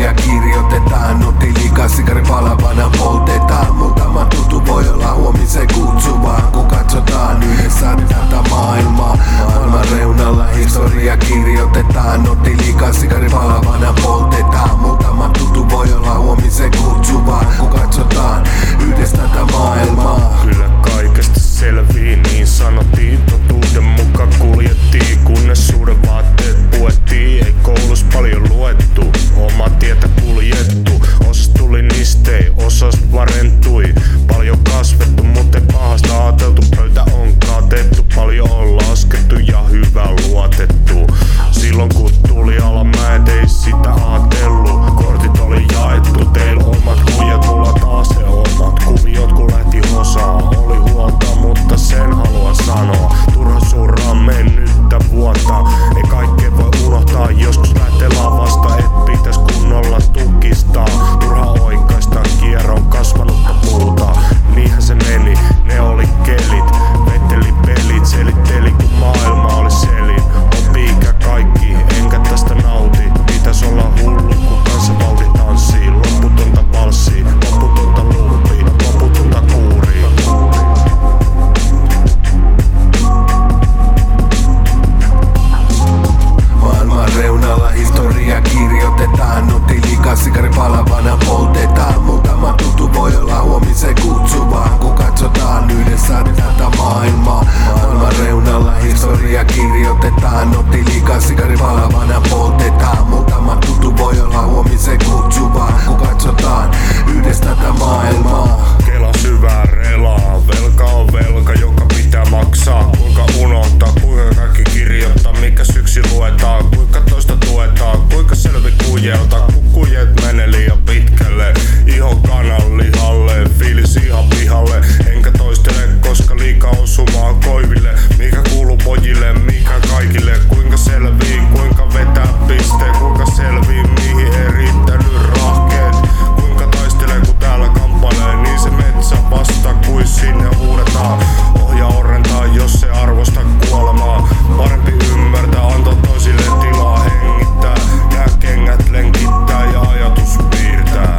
historia kirjoitetaan. No tilikas sikari palavana poltetaan. Muutama tuttu voi olla huomisen kutsuvaa, kun katsotaan yhdessä tätä maailmaa. Maailman reunalla historia kirjoitetaan. No tilikas sikari palavana poltetaan. Muutama tuttu voi olla huomisen kutsuvaa, kun katsotaan yhdessä tätä maailmaa. Kyllä kaikesta selvii, niin sanottiin, totuuden mukaan kuljettiin, kunnes suuren vaatteet puettiin. Ei koulus paljon luettu, oma tietä kuljettu. Osas tuli nistei, osas varentui. Paljon kasvettu, mutta ei pahasta ajateltu. Pöytä on katettu, paljon on laskettu ja hyvä luotettu. Silloin kun tuli alamäet, ei sitä ajatellu. Kortit oli jaettu, teillä omat kujat, mulla taas se omat kuviot, kun lähti osaan. Oli huolta, mutta sen haluan sanoa. Turha surraa mennyttä vuotta. Ei kaikkea voi unohtaa, joskus lähtee lavasta, et pitäis kunnolla tukistaa. Turha oikaista kierron kasvanutta puuta. Niinhän se meni, ne oli kelit. Vetteli pelit, selitteli kun maailma oli selin. Opiikä kaikki, enkä tästä nauti. Pitäis olla hullu, kun kanssa vauhti tanssii. Lopputonta valssia, lopputonta luupia, lopputonta kuuria. Maailman reunalla historia kirjoitetaan. No tilikas sikari palavana poltetaan. Muutama tuttu voi olla huomisen kutsuvaa, kun katsotaan yhdessä tätä maailmaa. Maailman reunalla historia kirjoitetaan. No tilikas sikari palavana poltetaan. Muutama tuttu voi olla huomisen kutsuvaa, kun katsotaan yhdessä tätä maailmaa. Kela syvää relaa, velka on velka, joka pitää maksaa. Kuinka unohtaa, kuinka kaikki kirjoittaa, mikä syksy luetaan, kuinka toista tuetaan, kuinka selvi kujelta, kun kujet menee liian pitkälle. Iho kanan lihalle, fiilis ihan pihalle, enkä toistele, koska liikaa osumaa koiville. Mikä kuuluu pojille, mikä kaikille, kuinka selvii, kuinka vetää piste, kuinka selvii, mihin ei riittänyt rahkeet. Kuinka taistelee, kun täällä kamppailee, niin se metsä vasta kuin sinne huudetaan. Ohjaa orentaa, jos se arvosta kuolemaa. Parempi ymmärtää, antaa toisille tilaa hengittää. Nää kengät lenkittää ja ajatus piirtää.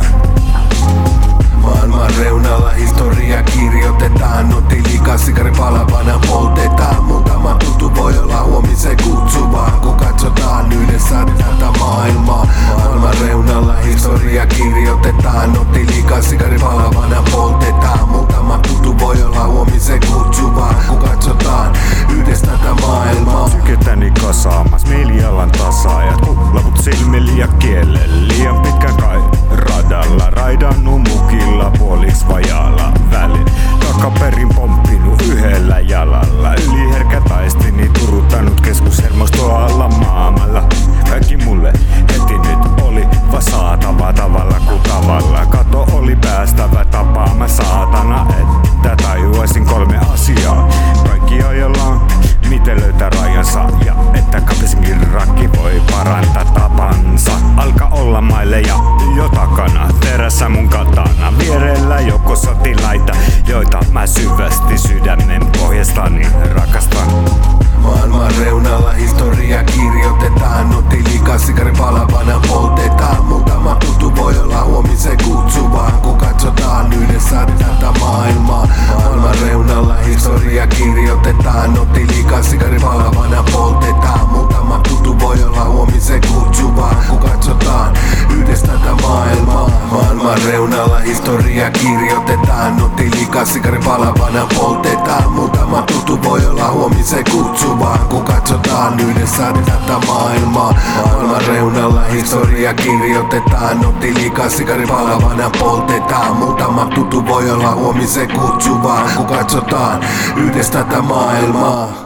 Maailman reunalla historia kirjoitetaan. No tilikas sikari palavana poltetaan. Muutama tuttu voi olla huomisen kutsuvaa, kun katsotaan yhdessä tätä maailmaa. Maailman reunalla historia kirjoitetaan. No tilikas sikari palavana poltetaan. Muutama tuttu voi olla huomisen kutsuvaa, kun katsotaan yhdessä tätä maailmaa. Syketäni kasaamas mielialan tasaajat, laput silmillä ja kielellä. Liian pitkä kai radalla, raidannut mukilla puoliks vajaalla välin. Takaperin pomppinut yhdellä jalalla. Yliherkä taistini turuttanut keskushermostoa alla maamalla. Kaikki mulle heti nyt oli vaan saatava tavalla kuin tavalla. Kato oli päästävä tapaama saatana, että tajuaisin 3 asiaa. Kaikki ajellaan, miten löytää rajansa ja että kapisinkin rakki voi parantaa tapansa. Alkaa olla maille ja jo takana, terässä mun katana. Vierellä joko sotilaita, joita mä syvästi sydämen pohjastani rakastan. Maailman reunalla historia kirjoitetaan. No tilikas sikari palavana poltetaan. Muutama tuttu voi olla huomisen kutsuvaa, kun katsotaan yhdessä tätä maailmaa. Maailman reunalla historia kirjoitetaan. No tilikas sikari palavana poltetaan. Muutama tuttu voi olla huomisen kutsuvaa, kun katsotaan yhdessä tätä maailmaa. Maailman reunalla historia kirjoitetaan. No tilikas sikari palavana poltetaan. Muutama tuttu voi olla huomisen kutsuvaa, kun katsotaan yhdessä tätä maailmaa. Maailman reunalla historia kirjoitetaan. No tilikas sikari palavana poltetaan. Muutama tuttu voi olla huomisen kutsuvaa, kun katsotaan yhdessä tätä maailmaa.